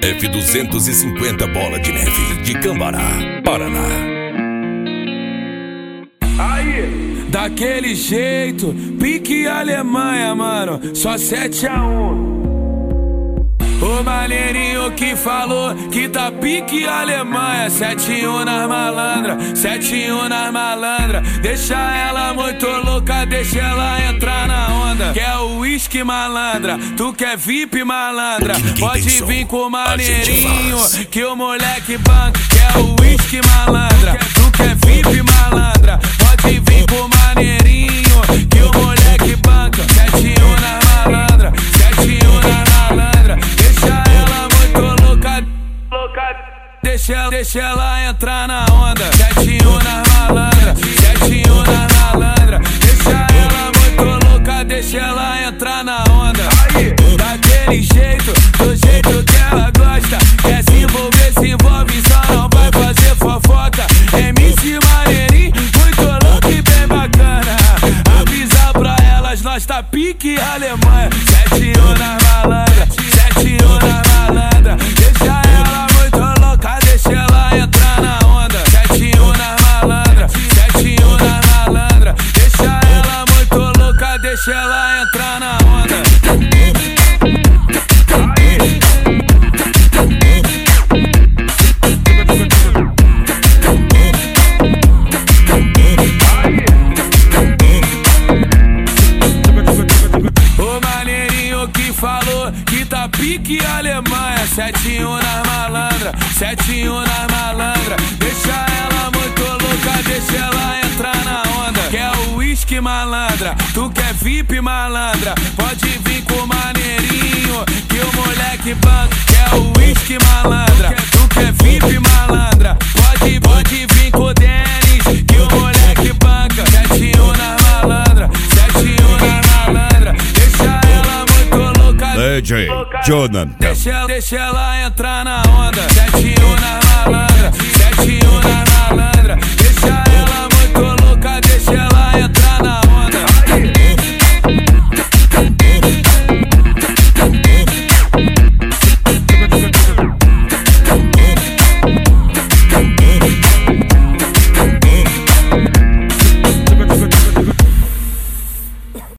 F250 Bola de Neve de Cambará, Paraná. Aí, daquele jeito, pique Alemanha, mano, só 7-1. O maneirinho que falou que tá pique Alemanha, 7-1 nas malandra, 7-1 nas malandra. Deixa ela muito louca, deixa ela entrar na onda. Quer o uísque malandra, tu quer VIP malandra, pode vir com o maneirinho que o moleque banca. Quer o uísque malandra, tu quer VIP malandra, pode vir com o maneirinho que o moleque banca. 7-1 nas malandra, 7-1 nas malandra. Deixa ela entrar na onda. 7-1 nas malandra, 7-1 nas malandra. Deixa ela muito louca, deixa ela entrar na onda. Daquele jeito, do jeito que ela gosta. Quer se envolver, se envolve, só não vai fazer fofoca. MC maneirinho, muito louco e bem bacana. Avisa pra elas, nós tá pique Alemanha. 7-1 nas malandra, 7-1 nas malandra. Deixa ela muito louca, deixa ela entrar na onda. 7-1 nas malandra, 7-1 nas malandra. Deixa ela muito louca, deixa ela entrar na onda. O maneirinho que falou que tá pique Alemanha, 7-1 nas malandra, 7-1 nas malandra. Deixa ela muito louca, deixa ela entrar na onda. Quer o uísque malandra, tu quer VIP malandra, pode vir com o maneirinho que o moleque banca. Quer o uísque malandra, tu quer VIP malandra, pode vir com o Denis que o moleque banca. 7-1 nas malandra, 7-1 nas malandra. Deixa ela muito louca, DJ Jonathan. deixa ela entrar na onda. 7-1 nas malandra, 7-1